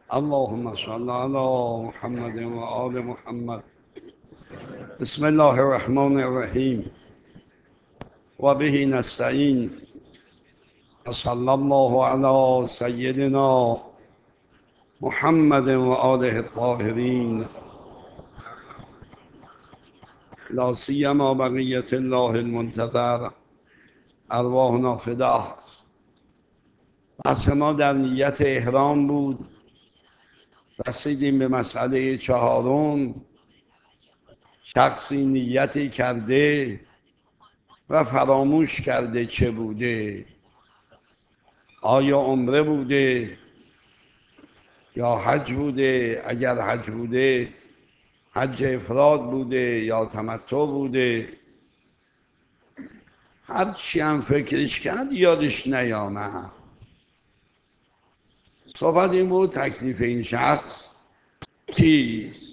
اللهم صل على محمد وآل محمد. بسم الله الرحمن الرحیم و به نستعین. صلی الله علی سیدنا محمد و آله الطاهرین، لا سیما بقیة الله المنتظر، ارواحنا فداه. بحث ما در نیت احرام بود. رسیدیم به مسئله چهارم. شخصی نیتی کرده و فراموش کرده چه بوده. آیا عمره بوده یا حج بوده؟ اگر حج بوده حج افراد بوده یا تمتع بوده؟ هر چی هم فکرش کرد یادش نیامد. صحبت این بود تکلیف این شخص چیست.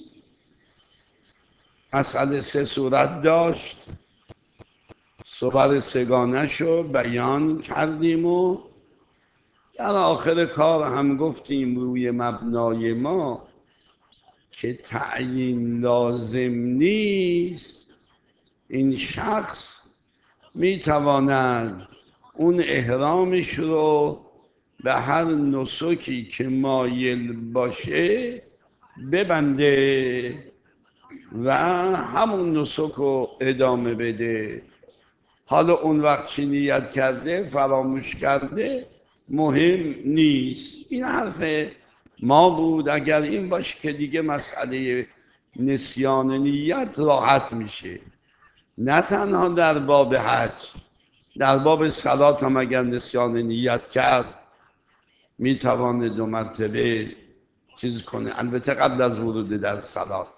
مسئله سه صورت داشت. صحبت سگانه شو بیان کردیم و در آخر کار هم گفتیم روی مبنای ما که تعیین لازم نیست. این شخص میتواند اون احرامش رو به هر نسکی که مایل باشه ببنده و همون نسک رو ادامه بده. حالا اون وقت چی نیت کرده فراموش کرده مهم نیست. این حرف ما بود. اگر این باشه که دیگه مسئله نسیان نیت راحت میشه. نه تنها در باب حج، در باب صلات هم اگر نسیان نیت کرد میتوانه 2 مرتبه چیز کنه، البته قبل از ورود در صلات.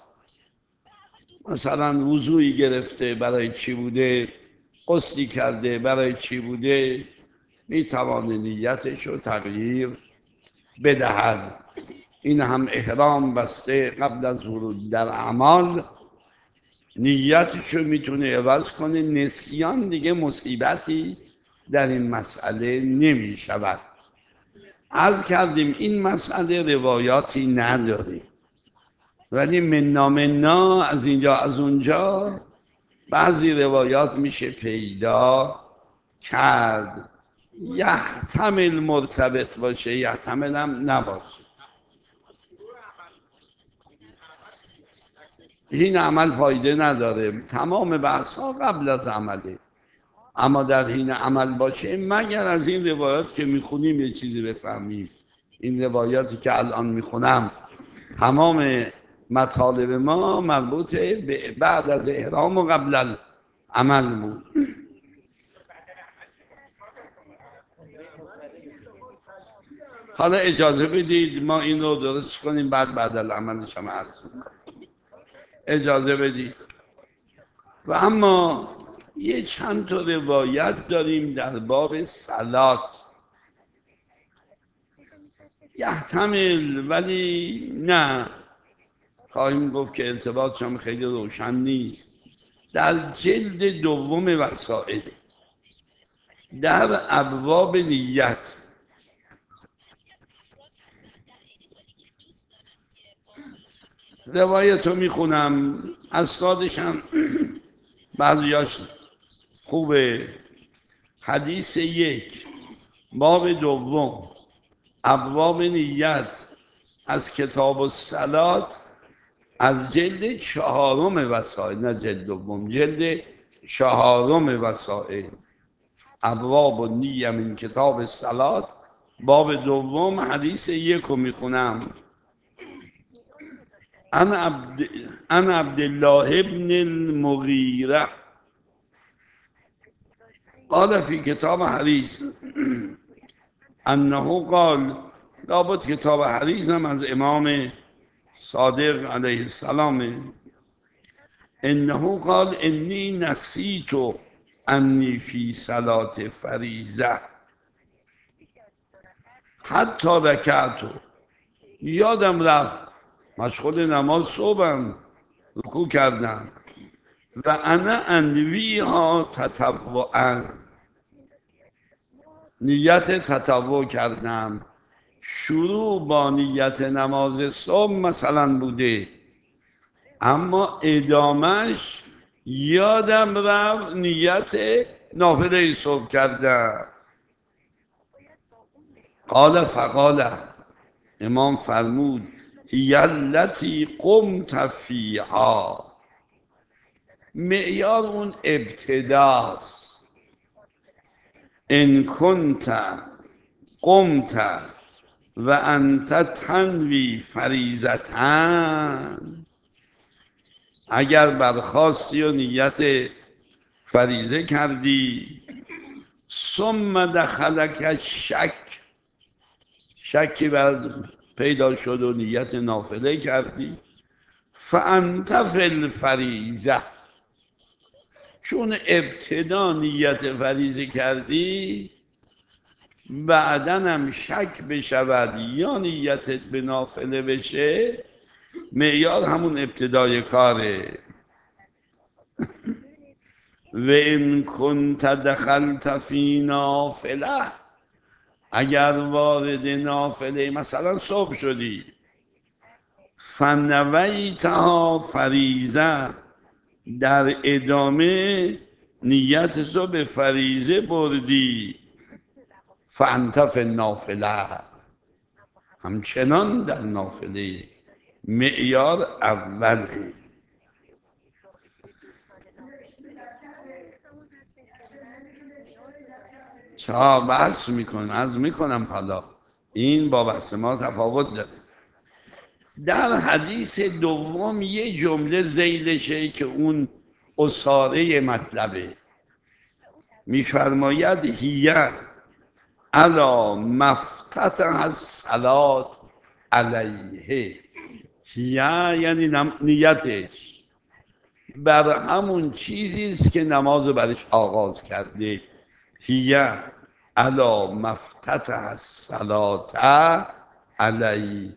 مثلا وضوعی گرفته برای چی بوده، غسلی کرده برای چی بوده، میتوانه نیتش رو تغییر بدهد. این هم احرام بسته قبل از ورود در اعمال نیتش رو میتونه عوض کنه. نسیان دیگه مصیبتی در این مسئله نمی شود. عرض کردیم این مسئله روایاتی نداره، ولی منا از اینجا از اونجا بعضی روایات میشه پیدا کرد. یحتمل مرتبط باشه، یحتمل هم نباشه. این عمل فایده نداره. تمام بحث ها قبل از عمله. اما در حین عمل باشه، مگر از این روایات که میخونیم یه چیزی بفهمیم. این روایاتی که الان میخونم تمام مطالب ما مربوط به بعد از احرام و قبل عمل بود. حالا اجازه بدید ما این رو درست کنیم، بعد العملش هم عرض کنیم. اجازه بدید. و اما یه چند تا روایت داریم در باب صلات. یحتمل، ولی نه، خواهیم گفت که ارتباطش هم خیلی روشن نیست. در جلد دوم وسائل، در ابواب نیت، روایت رو میخونم. اسنادش هم بعضیاش خوبه. حدیث 1 باب دوم ابواب نیت از کتاب الصلات، از جلد 4 وسائل، نه جلد دوم، جلد 4 وسائل. ابواب النیه من کتاب الصلات باب دوم حدیث 1 رو میخونم. ان عبدالله ابن المغیره قال فی کتاب حدیث انه قال، لابد کتاب حدیث هم از امام صادق علیه السلام، انه قال انی نسیت انی فی صلات فریضه حتی رکعت، یادم رفت مشغول نماز صبحم رکوع کردم و انا انویها تطوعا، نیت تطوع کردم شروع با نیت نماز صبح مثلا بوده، اما ادامش یادم رفت نیت نافله صبح کردم. قال فقال، امام فرمود هی التی قمت فیها، معیار اون ابتداست. ان کنت قمت و انت تنوی فریضتن، اگر برخاستی و نیت فریضه کردی، ثم دخلک شکی بعد پیدا شد و نیت نافله کردی، فانت فی الفریضه، چون ابتدا نیت فریضه کردی بعداً هم شک بشود یا نیتت به نافله بشه، معیار همون ابتدای کاره. و ان کنت دخلت فی نافله، اگر وارد نافله مثلا صبح شدی، فنویتها فریضه، در ادامه نیت تو به فریضه بردی، فانت فی النافله، همچنان در نافله. معیار اوله. چرا بحث میکنم، از میکنم حالا این با بحث ما تفاوت داره. در حدیث دوم یه جمله ذیلشه که اون اصاره مطلبه، میفرماید هیه علا مفتتح الصلات علیه، هیه یعنی نیتش بر همون چیزی است که نماز برش آغاز کرده. هیه علا مفتتح الصلات علیه.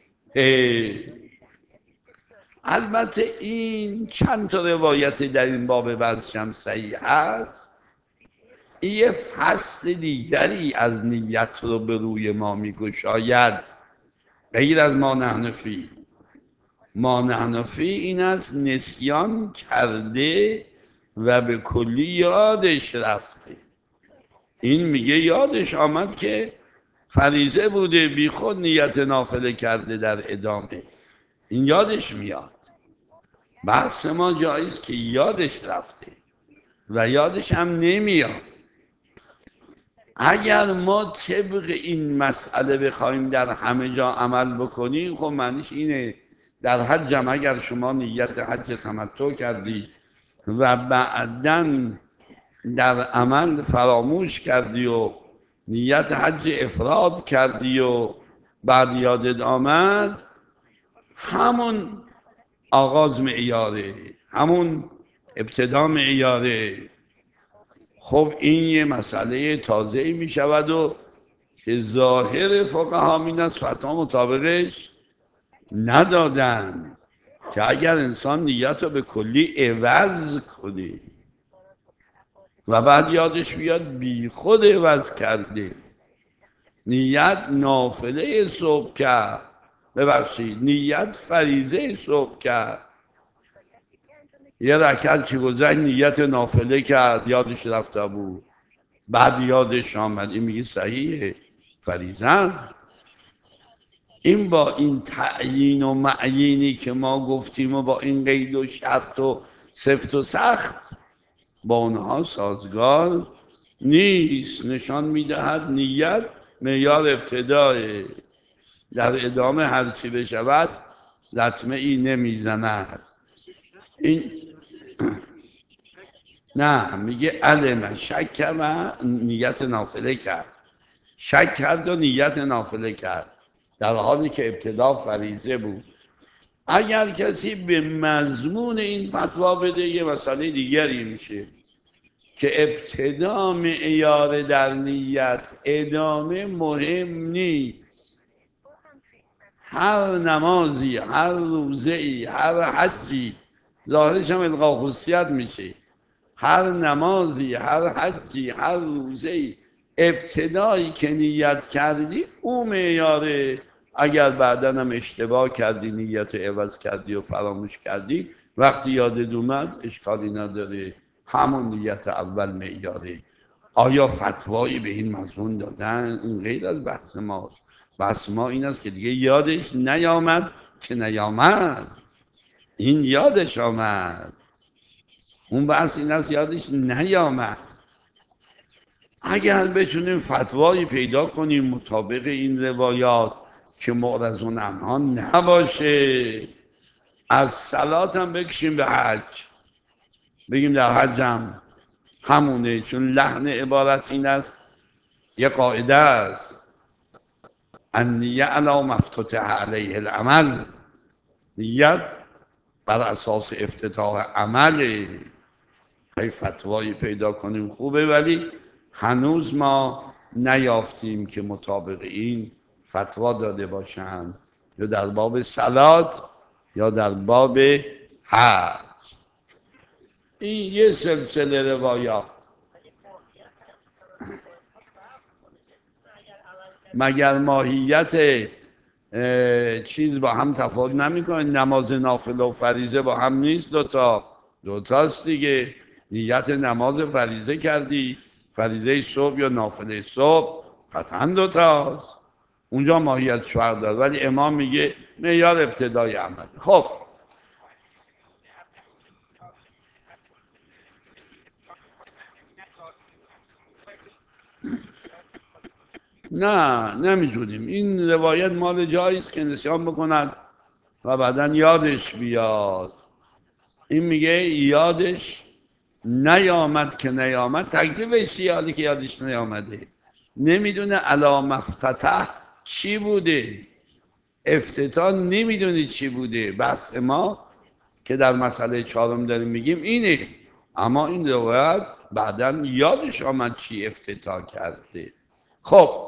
البته این چند تا روایت در این باب بعضشم صحیح هست. این یه فصل دیگری از نیت رو به روی ما میگشاید، غیر از ما نحنفی. ما نحنفی این است نسیان کرده و به کلی یادش رفته. این میگه یادش آمد که فریضه بوده، بی خود نیت نافله کرده در ادامه، این یادش میاد. بحث ما جاییست که یادش رفته و یادش هم نمیاد. اگر ما طبق این مسئله بخوایم در همه جا عمل بکنیم، خب معنیش اینه در حج هم اگر شما نیت حج تمتع کردی و بعداً در عمل فراموش کردی و نیت حج افراد کردی و بعد یادت آمد، همون آغاز معیاره، همون ابتدا معیاره. خب این یه مسئله تازه‌ای می شود و که ظاهر فقها این است، فتوا مطابقش ندادن که اگر انسان نیت رو به کلی عوض کنه و بعد یادش بیاد بی خود عوض کرده، نیت نافله صبح کرد، ببخشید نیت فریضه صبح کرد، یه رکعت که گذشت نیت نافله کرد یادش رفته بود، بعد یادش آمد، این میگه صحیحه فریضه. این با این تعیین و معیینی که ما گفتیم و با این قید و شرط و سفت و سخت با اونها سازگار نیست. نشان میدهد نیت معیار ابتدای، در ادامه هرچی بشود لطمه ای نمیزند. این نه، میگه علم شک و نیت نافله کرد، شک کرد و نیت نافله کرد در حالی که ابتدا فریضه بود. اگر کسی به مضمون این فتوا بده یه مسئله دیگری میشه که ابتدا معیار در نیت، ادامه مهم نیست. هر نمازی، هر روزه‌ای، هر حجی، ظاهرش هم الغا خصوصیت میشه، هر نمازی، هر حجی، هر روزه‌ای ابتدایی که نیت کردی اون معیاره. اگر بعدا هم اشتباه کردی، نیت عوض کردی و فراموش کردی، وقتی یادت اومد اشکالی نداره، همون نیت اول معیاره. آیا فتوایی به این مضمون دادن؟ این غیر از بحث ماست. بحث ما این است که دیگه یادش نیامد که نیامد، این یادش آمد. اون بحث این است یادش نیامد. اگر بتونیم فتوایی پیدا کنیم مطابق این روایات که معرض عنها نباشه، از صلات هم بکشیم به حج، بگیم در حج هم همونه. چون لحن عبارت این است، یه قاعده است، النیه علی ما افتتح علیه العمل، نیت بر اساس افتتاح عمله. ای فتوایی پیدا کنیم خوبه، ولی هنوز ما نیافتیم که مطابق این فتوا داده باشند، یا در باب صلات یا در باب حج. این یه سلسله روایات. مگر ماهیت چیز با هم تفاوت نمیکنه؟ نماز نافله و فریضه با هم نیست؟ دوتاست دیگه. نیت نماز فریضه کردی، فریضه صبح یا نافله صبح، قطعا دوتاست. اونجا ماهیت فرق داره، ولی امام میگه معیار ابتدای عمل. خب نه، نمیتونیم. این روایت مال جاییست که نسیان بکند و بعدا یادش بیاد. این میگه یادش نیامد که نیامد، تکلیفش چیه حالی که یادش نیامده؟ نمیدونه علامه افتتح چی بوده، افتتاح نمیدونی چی بوده. بحث ما که در مسئله چهارم داریم میگیم اینه. اما این روایت بعدا یادش آمد چی افتتاح کرده. خب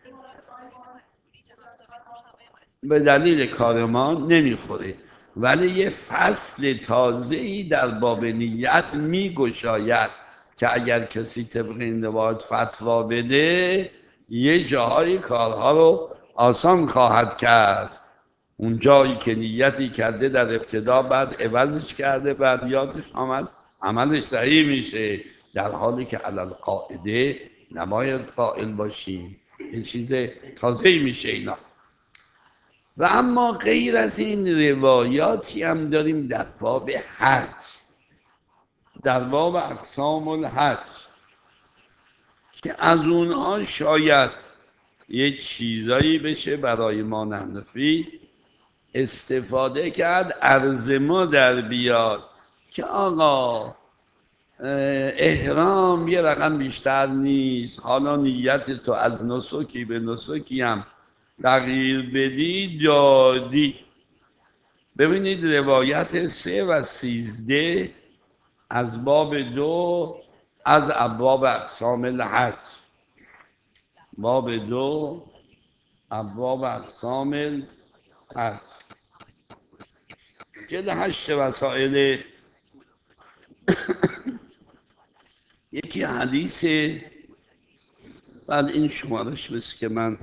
به دلیل کار ما نمیخوره، ولی یه فصل تازه‌ای در باب نیت میگشاید که اگر کسی طبق این روایت فتوا بده، یه جاهای کارها رو آسان خواهد کرد. اون جایی که نیتی کرده در ابتدا، بعد عوضش کرده، بعد یادش آمد، عملش صحیح میشه، در حالی که علل قاعده نباید قائل باشیم. این چیز تازه‌ای میشه اینا. و اما غیر از این روایاتی هم داریم در باب حج، در باب اقسام الحج، که از اونها شاید یه چیزایی بشه برای ما نحنفی استفاده کرد، عرض ما در بیاد که آقا احرام یه رقم بیشتر نیست، حالا نیت تو از نسکی به نسکی هم تغییر بدی دادی. ببینید روایت 3 و 13 از باب 2 از ابواب اقسام الحج، باب 2 ابواب اقسام الحج، جلد 8 وسائل. یکی حدیث، بعد این شمارش مثل که من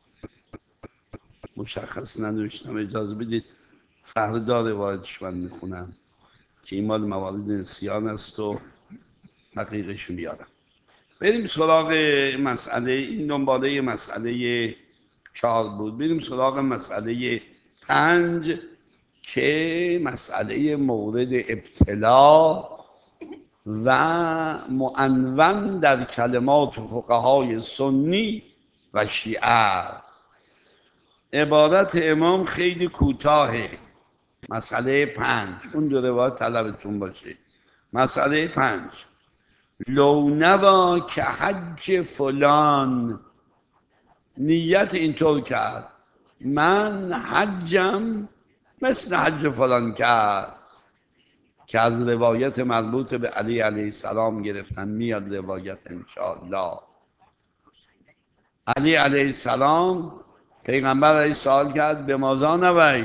مشخص ننوشتم، اجازه بدید فردا روایتش من میخونم که این مال موارد نسیان است و حقیقش میارم. بریم سراغ مسئله. این دنباله مسئله 4 بود. بریم سراغ مسئله 5 که مسئله مورد ابتلا و معنون در کلمات فقهای سنی و شیعه است. عبارت امام خیلی کوتاهه. مسئله 5، اون دو روایت طلبتون باشه. مسئله 5: لو نوا که حج فلان، نیت اینطور کرد من حجم مثل حج فلان کرد، که از روایت مربوط به علی علیه السلام گرفتن. میاد روایت انشاءالله. علی علیه السلام پیغمبر علیه سوال کرد به مازا نوید،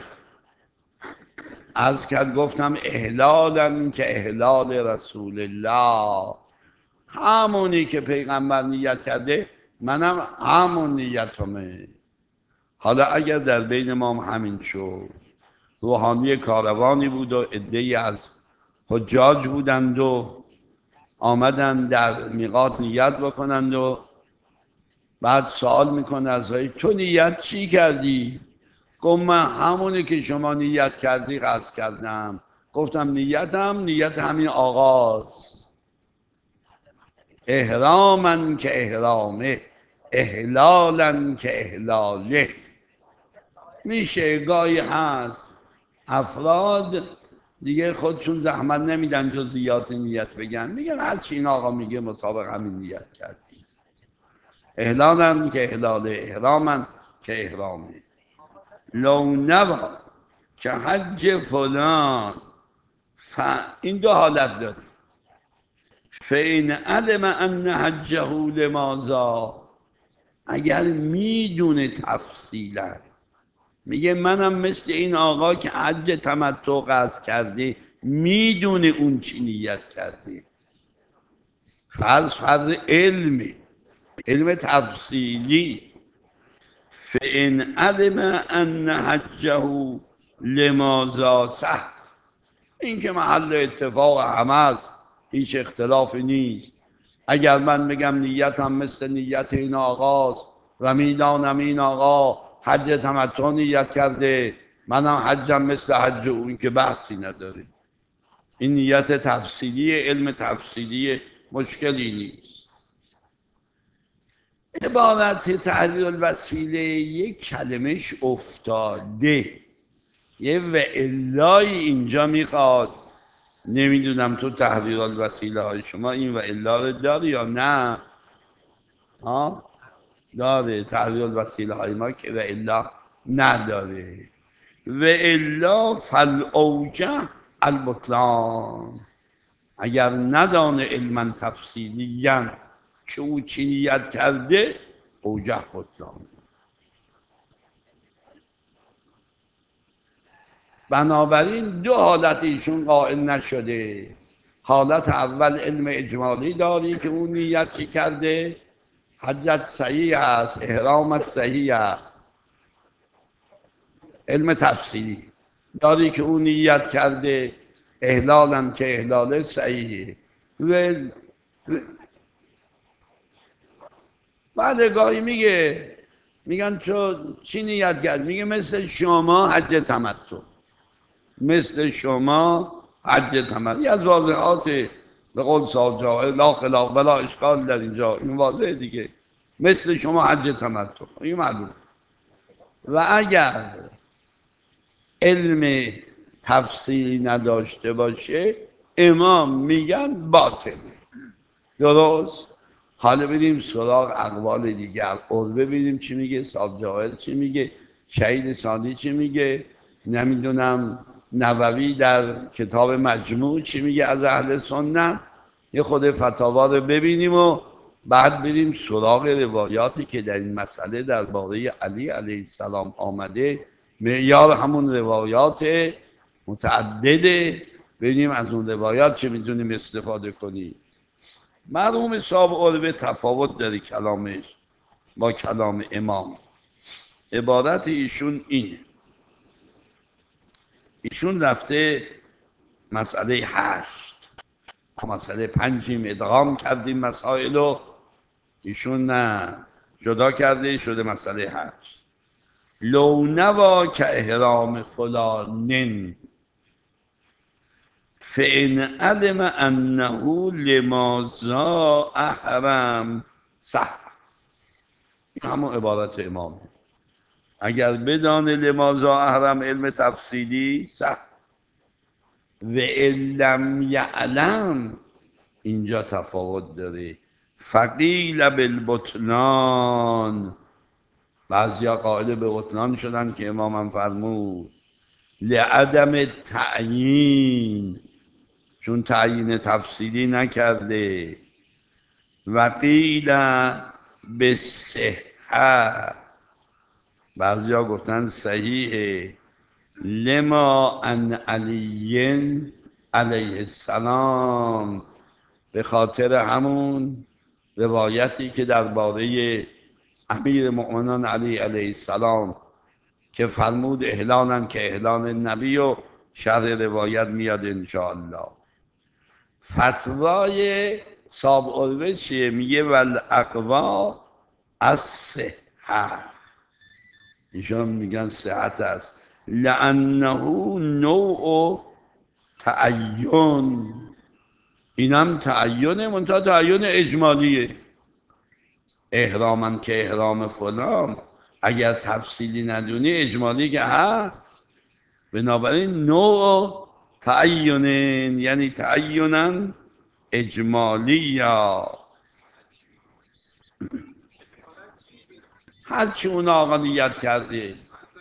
از کرد گفتم احلالا که احلال رسول الله، همونی که پیغمبر نیت کرده منم همون نیتمه. حالا اگر در بین ما هم همین شد، روحانی کاروانی بود و عده‌ای از حجاج بودند و آمدن در میقات نیت بکنند و بعد سوال میکنه از تو نیت چی کردی؟ گفت من همونی که شما نیت کردی قصد کردم. گفتم نیت همین آغاز، احراما که احرامه، احلالا که احلاله. میشه گاهی هست افراد دیگه خودشون زحمت نمیدن جزئیات نیت بگن، میگن هر چی این آقا میگه مطابق همین نیت کردی. احلالا که احلاله، احراما که احرامه. لو نوا که حج فلان این دو حالت داره. فین علم ان حجه لماذا، اگر میدونه تفصیلا، میگه منم مثل این آقا که حج تمتع قصد کرده، میدونه اون چی نیت کرده. فرض علم تفصیلی. فان علم ان حجه لماذا صح، این که محل اتفاق همه است، هیچ اختلافی نیست. اگر من بگم نیتم مثل نیت این آقاست و میدانم این آقا حج تمتع نیت کرده، منم حجم مثل حج اون، که بحثی نداره. این نیت تفصیلی، علم تفصیلی، مشکلی نیست. عبارت تحلیل الوسیله یک کلمش افتاده، یه و الای اینجا میخواد. نمیدونم تو تحلیل الوسیله های شما این و الا رو داری یا نه؟ داره. تحلیل الوسیله های ما که و الا نداره. و الا فالاوجه البطلان، اگر ندانه علما تفصیلیا که او چی نیت کرده، اوجه بطلان. بنابراین دو حالت ایشون قائل نشده. حالت اول علم اجمالی داری که اون نیت چی کرده، حجت صحیح است، احرامت صحیح است. علم تفصیلی داری که اون نیت کرده، احلالم که احلاله صحیحه. و بعد گاهی میگن تو چی نیت کرد؟ میگه مثل شما حج تمتع، مثل شما حج تمتع. یه از واضحات به قول صاحب جاهل لا خلاف ولا اشکال در اینجا، این واضحه دیگه، مثل شما حج تمتع، این معلوم. و اگر علم تفصیلی نداشته باشه، امام میگن باطل. درست؟ حالا بریم سراغ اقوال دیگر. عروه ببینیم چی میگه، صاحب جاهل چی میگه، شهید ثانی چی میگه، نمیدونم نووی در کتاب مجموع چی میگه از اهل سنت. یه خود فتاوا رو ببینیم و بعد بریم سراغ روایاتی که در این مسئله درباره علی علیه السلام آمده. معیار همون روایات متعدده، ببینیم از اون روایات چه میتونیم استفاده کنیم. مرحوم صاحب عروه تفاوت داره کلامش با کلام امام. عبارت ایشون اینه، ایشون رفته مسئله 8، مسئله 5 ادغام کردیم مسائل رو، ایشون نه، جدا کرده شده مسئله 8. لو نوا که احرام فلانن فان علم انه لماذا احرم صح. همون عبارت امامه. اگر بدانه لماذا احرم علم تفصیلی صح. و علم یعلم اینجا تفاوت داره. فقیل بالبطلان، بعضیا قائل به بطلان شدن که امامم فرمود لعدم تعیین، چون تعیین تفصیلی نکرده. و قیل به صحه، بعضیا گفتن صحیحه. لما ان علی علیه السلام، به خاطر همون روایتی که درباره امیر مؤمنان علی علیه السلام که فرمود احلالن که احلال نبی و شرح روایت میاد انشاءالله. فتوای صاحب عروه چیه؟ میگه والاقوا از صحت، ایشان میگن صحت است، لانه نوع تعین، اینم تعینه، منتها تعین اجمالیه. احرامم که احرام فلان، اگر تفصیلی ندونی اجمالی که هست. بنابراین نوع تعینن یعنی تعینن اجمالی، یا هرچی اون آقا نیت کرده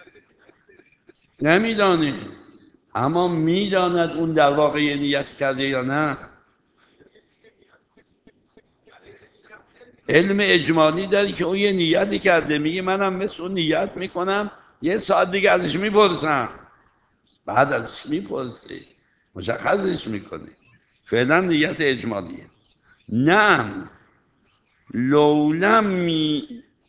نمیدانه، اما میداند اون در واقع نیت کرده یا نه. علم اجمالی داری که اون یه نیتی کرده، میگه منم مثل اون نیت میکنم، یه ساعت دیگه ازش میپرسم، بعد ازش میپرسی مشخصش میکنی، فعلا نیت اجمالیه. نه لولمی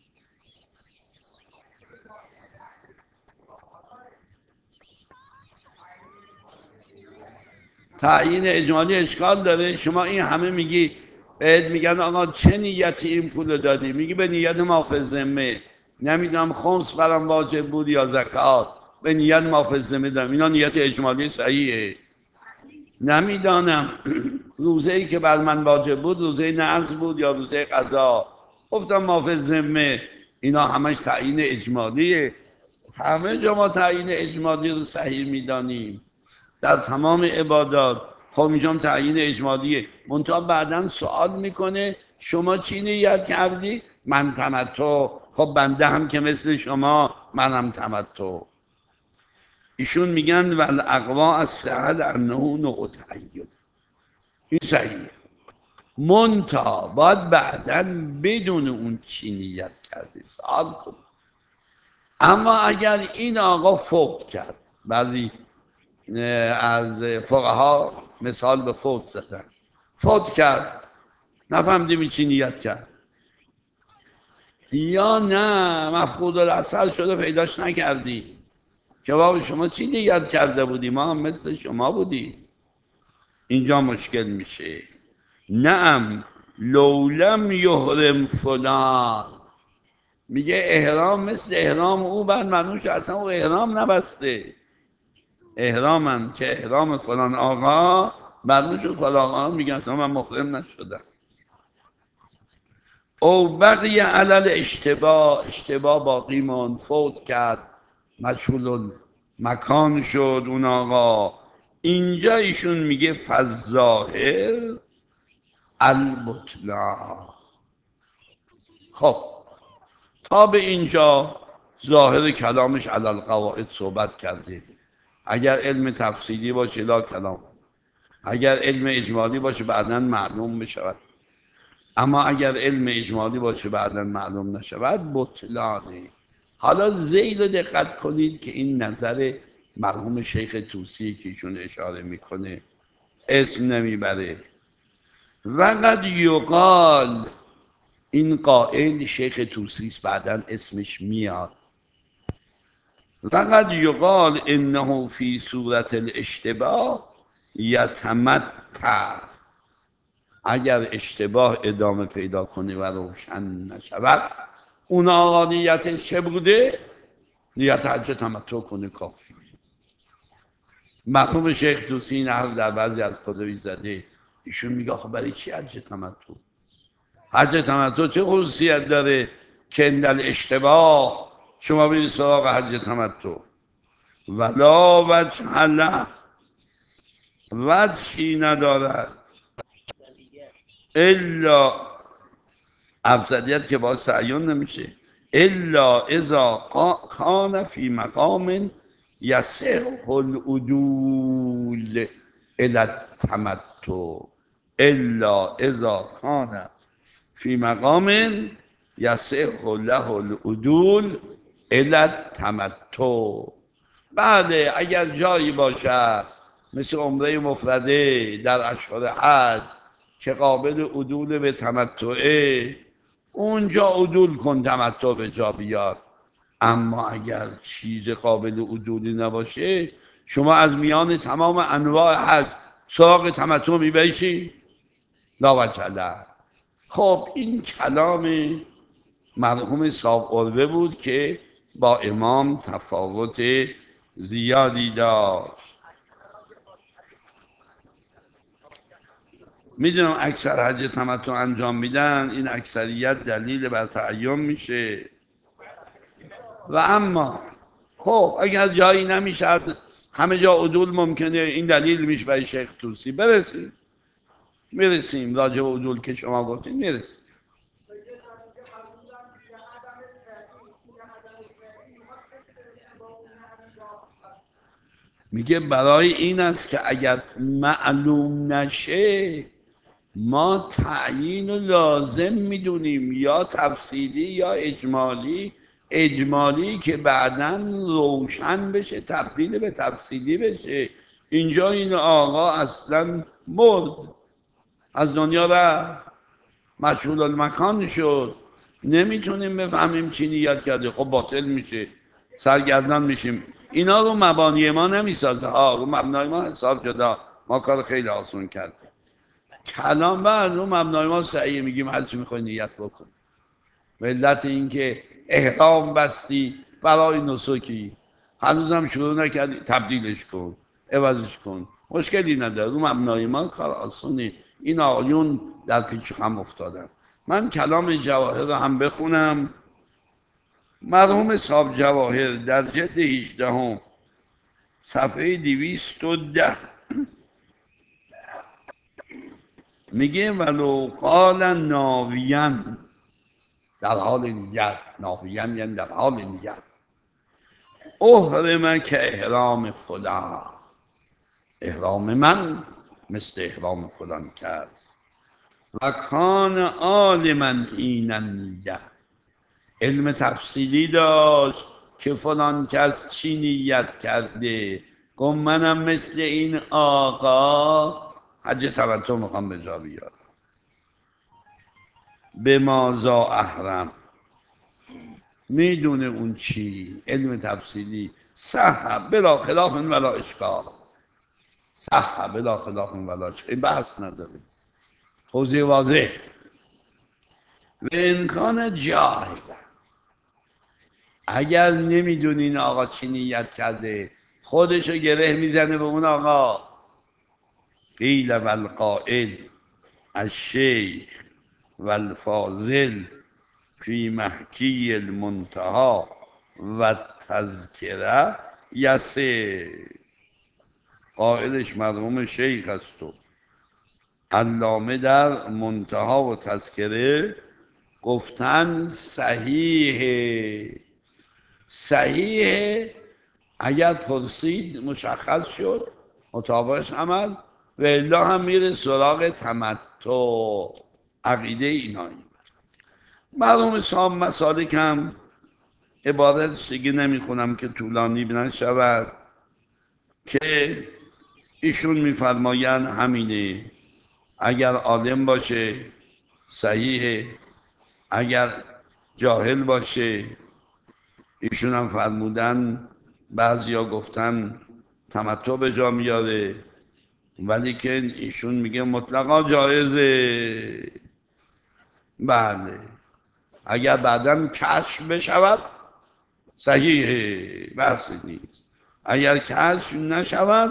تعیین اجمالی اشکال داره. شما این همه میگی، بهت میگن آقا چه نیتی این پول دادی، میگی به نیت محافظ ذمه، نمیدونم خمس برام واجب بود یا زکات، به نیت محافظ ذمه دادم، اینا نیت اجمالی صحیحه؟ نمیدانم روزه ای که بر من واجب بود روزه نرز بود یا روزه قضا، گفتم محافظ ذمه، اینا همش تعیین اجمالیه. همه جا ما تعیین اجمالی رو صحیح میدانیم در تمام عبادات. خب اینجا تعیین اجمالیه، منتها بعدا سوال میکنه شما چی نیت کردی؟ من تمتع. خب بنده هم که مثل شما منم تمتع. ایشون میگن والاقوا از سهل انه نوع تعین، این صحیحه، منتها باید بعدا بدون اون چی نیت کردی سوال کن. اما اگر این آقا فوت کرد، بعضی از فقها مثال به فوت زدن، فوت کرد نفهمیدیم چی نیت کرد، یا نه مفقود الاثر شده پیداش نکردی، جواب شما چی نیت کرده بودی؟ ما هم مثل شما بودی. اینجا مشکل میشه. نعم لولم یحرم فلان، میگه احرام مثل احرام او بر منوش، اصلا او احرام نبسته، احرامم که احرام فلان آقا مرموش فلان آقا، میگن اصلا من محرم نشدم. او بقیه علل اشتباه، اشتباه باقی من، فوت کرد مجهول مکان شد اون آقا، اینجا ایشون میگه فالظاهر البطلان. خب تا به اینجا ظاهر کلامش علی القواعد صحبت کرده. اگر علم تفصیلی باشه لا کلام، اگر علم اجمالی باشه بعدا معلوم بشود، اما اگر علم اجمالی باشه بعدا معلوم نشود بطلانه. حالا زیل دقت کنید که این نظر مرحوم شیخ طوسی که ایشون اشاره میکنه اسم نمیبره. وقد یقال، این قائل شیخ طوسی بعدا اسمش میاد، وقد یقال انه فی صورت الاشتباه یتمتع، اگر اشتباه ادامه پیدا کنه و روشن نشود اون آقا نیتش چه بوده؟ نیت حج تمتع کنه کافی. مرحوم شیخ طوسی این حرف در بعضی از کتبی زده، ایشون میگه خب برای چی حج تمتع؟ حج تمتع چه خصوصیت داره که اندل اشتباه شما برید سراغ حج تمتع؟ ولا وجه له، وجهی ندارد الا، افضلیت که باید تعین نمیشه، الا اذا کان فی مقام یصح العدول الی التمتع، الا اذا کان فی مقام یصح له العدول الی التمتع. بله اگر جایی باشد مثل عمره مفرده در اشهر حج که قابل عدول به تمتعه، اونجا عدول کن تمتع به جا بیار. اما اگر چیز قابل عدولی نباشه شما از میان تمام انواع حج سراغ تمتع میبریشی؟ لا وجه. خب این کلام مرحوم صاحب عروه بود که با امام تفاوت زیادی داشت. میدونم اکثر حج تمتع انجام میدن، این اکثریت دلیل بر تعین میشه. و اما خب اگر جایی نمیشه همه جا عدول ممکنه، این دلیل میشه برای شیخ توسی. برسیم راجع به عدول که شما گفتین میرسیم. میگه برای این است که اگر معلوم نشه ما تعیین و لازم میدونیم، یا تفصیلی یا اجمالی. اجمالی که بعداً روشن بشه تبدیل به تفصیلی بشه. اینجا این آقا اصلا مرد، از دنیا رفت، مشغول المکان شد، نمیتونیم بفهمیم چی نیت کرده. خب باطل میشه، سرگردان میشیم. اینا رو مبانی ما نمیسازه ها، رو مبنای ما حساب جدا. ما کار خیلی آسون کردیم. کلام بر رو مبنای ما صحیح، میگیم هر چی میخوای نیت بکن. علت این که احرام بستی برای نسکی، هنوزم شروع نکردی، تبدیلش کن، عوضش کن، مشکلی نداره. رو مبنای ما کار آسونه. این آقایون در پیچ خم افتادن. من کلام جواهر رو هم بخونم. مرحوم صاحب جواهر در جلد 18 صفحه 210 میگه ولو قال ناویان، در حال نیت، ناویان یعنی در حال نیت، احرم که احرام فلان، احرام من مثل احرام فلان کرد. و کان عالما حین نیت، علم تفصیلی داشت که فلان کس چی نیت کرده. گفت منم مثل این آقا حج تمتع میخوام به جا بیارم. به مازا احرم، میدونه اون چی، علم تفصیلی. صح بلا خلاف ولا اشکال، صح بلا خلاف ولا اشکال، این بحث نداره، توضیح واضح. و امکان جاهل، اگر نمیدونین آقا چی نیت کرده، خودشو گره میزنه به اون آقا. قیل والقائل الشیخ والفاضل فی محکی المنتهى و تذکره یسه. قائلش مرحوم شیخ است و علامه در منتها و تذکره گفتن صحیحه. صحیحه اگر پرسید مشخص شد مطابقش عمل، و الا هم میره سراغ تمتع. عقیده اینایی. مرحوم صاحب مسالک هم عبارت دیگه نمیخونم که طولانی نشود، که ایشون میفرمایند همینه. اگر عالم باشه صحیحه، اگر جاهل باشه، ایشون هم فرمودن بعضیا گفتن تمتع به جا میاره، ولی که ایشون میگه مطلقا جایزه. بله اگر بعداً کشف بشود صحیحه، بحثی نیست. اگر کشف نشود،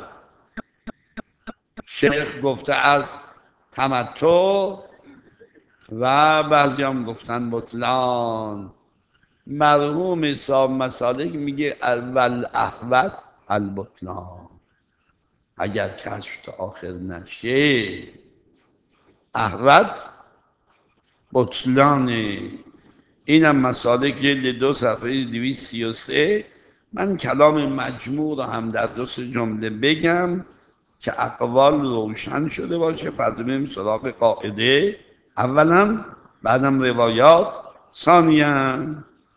شیخ گفته از تمتع و بعضی هم گفتن بطلان. مرحوم صاحب مسالک میگه اول احوت البطلان، اگر کشف تا آخر نشه احوت بطلانه. اینم مسالک جلد 2 صفحه 233. من کلام مجموع رو هم در 2 جمله بگم که اقوال روشن شده باشه. بعد بریم سراغ قاعده اولا، بعدم روایات ثانیاً.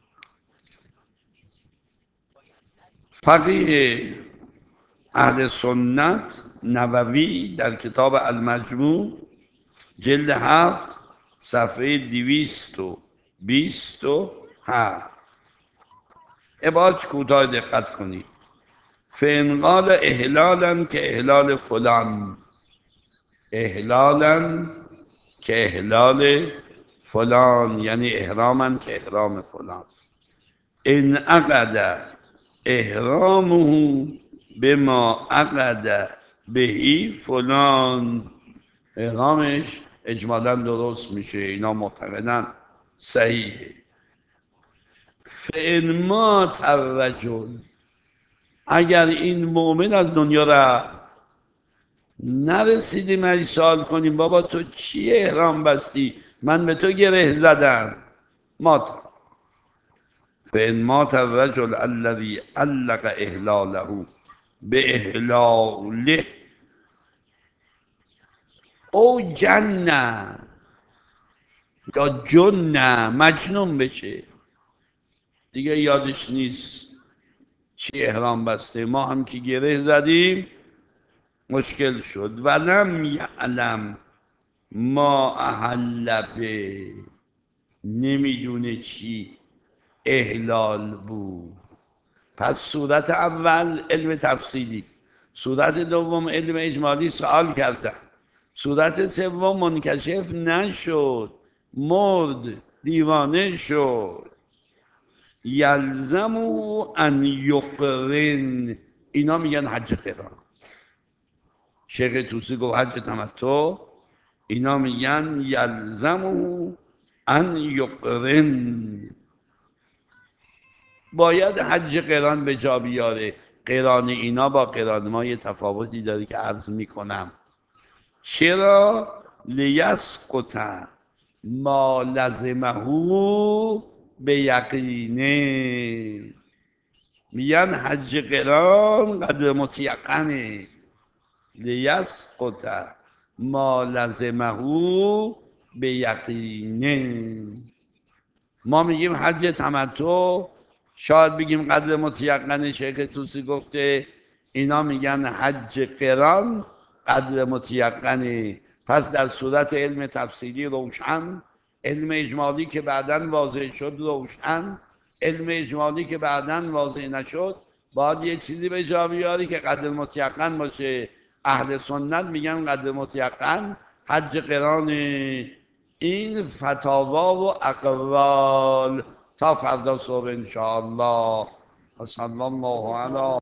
فقیه اهل سنت نووی در کتاب المجموع جلد 7 صفحه 200 27. عبارت کوتاه دقت کنید. فانقال احلالا که احلال فلان، احلالا که احلال فلان یعنی احراما که احرام فلان. ان عقد احرامه بما عقد بهی فلان، احرامش اجمالا درست میشه، اینا معتقدن صحیحه. فان مات الرجل، اگر این مؤمن از دنیا رفت، نرسیدیم ای سوال کنیم بابا تو چی احرام بستی، من به تو گره زدم، مات. فان مات الرجل الذي علق احلاله باحلاله او جنه یا جنه، مجنون بشه، دیگه یادش نیست چی احرام بسته، ما هم که گره زدیم مشکل شد. ولم یعلم ما احل به، نمیدونه چی احلال بود. پس صورت اول علم تفصیلی، صورت دوم علم اجمالی سوال کردن، صورت سوم منکشف نشد، مرد، دیوانه شد. یلزمو ان یقرن، اینا میگن حج قران. شیخ توسی گفت حج تمتع، اینا میگن یلزمو ان یقرن، باید حج قران به جا بیاره. قران اینا با قران ما یه تفاوتی داره که عرض میکنم. چرا؟ لیسقط ما لزمه به یقینه، میگن حج قران قدر متیقنه. لیسقط ما لزمه به یقینه. ما میگیم حج تمتع، شاید بگیم قدر متیقن. شیخ توسی گفته اینا میگن حج قران قدر متیقنه. پس در صورت علم تفصیلی روشن، علم اجمالی که بعداً واضح شد روشن، علم اجمالی که بعداً واضح نشد، باید یه چیزی به جا بیاری که قدر متیقن باشه. اهل سنت میگن قدر متیقن حج قران. این فتاوا و اقوال تا فردا صبح انشاءالله. و صلی الله علی